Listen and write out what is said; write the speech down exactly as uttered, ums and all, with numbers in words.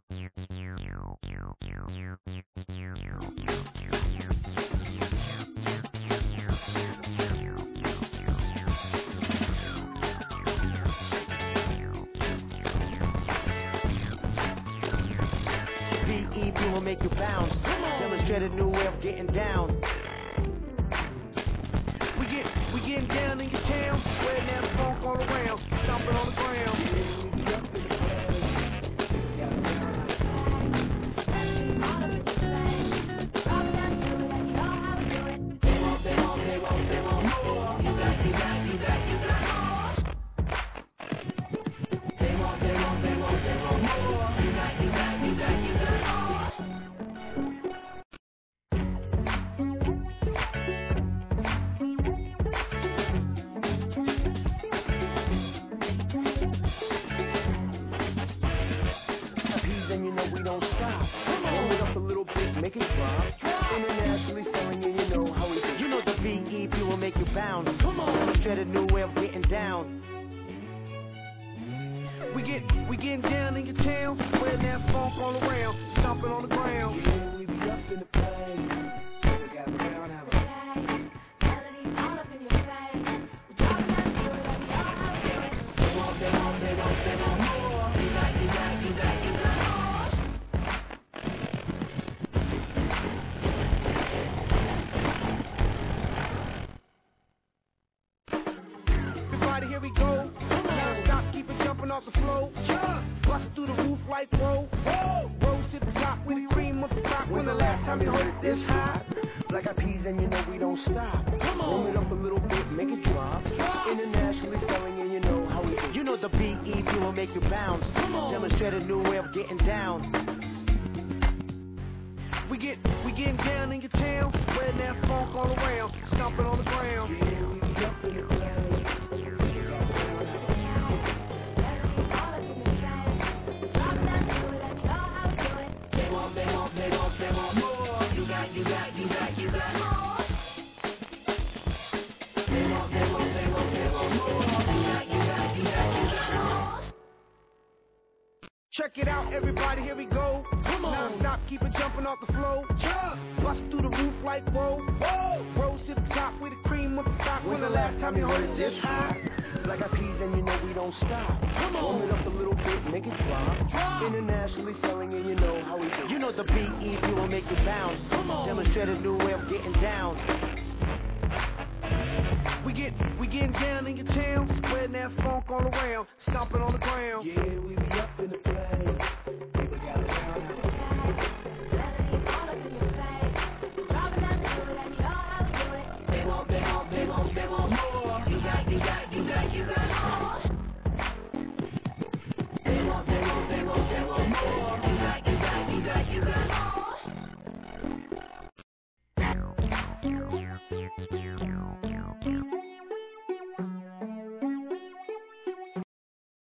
E P will make you bounce. Demonstrate a new way of getting down. We get, we getting down in your town, spreading that funk all around, stomping on the ground. And you know we don't stop. Roll it up a little bit, make it drop. Internationally selling, and you know how we do. You know the V E P will make you bounce. Come on, demonstrate a new way of getting down. We get, we getting down in your town, spreading that funk all around, stomping on the ground. Yeah, we be up in the place. We got the ground, have a melodies all up in your face. We drop down to it, like we all have to it. They want, they want, they want, they want more. You got, you got, you got, you got. Here we go. Now stop, keep it jumping off the floor. Bust through the roof like whoa. Rose to the top with the cream of the top. When the last time you heard it this high? Black eyed peas and you know we don't stop. Roll it up a little bit, make it drop. Internationally selling and you know how we do. You know the B E P will make you bounce. Demonstrate a new way of getting down. We get, we getting down in your town, spreading that funk all around, stomping on the ground. Yeah, we be up in the place. Check it out, everybody, here we go. Come on. Now stop, keep it jumping off the floor. Jump. Bust through the roof like whoa. Whoa. Rose to the top with the cream of the top. When the last time you heard it this high? Black eyed peas and you know we don't stop. Come on. Roll it up a little bit, make it drop. Drop. Internationally selling and you know how we do. You know the B E P will make you bounce. Come on. Demonstrate a new way of getting down. We get, we getting down in your town, spreading that funk all around, stomping on the ground. Yeah, we be up.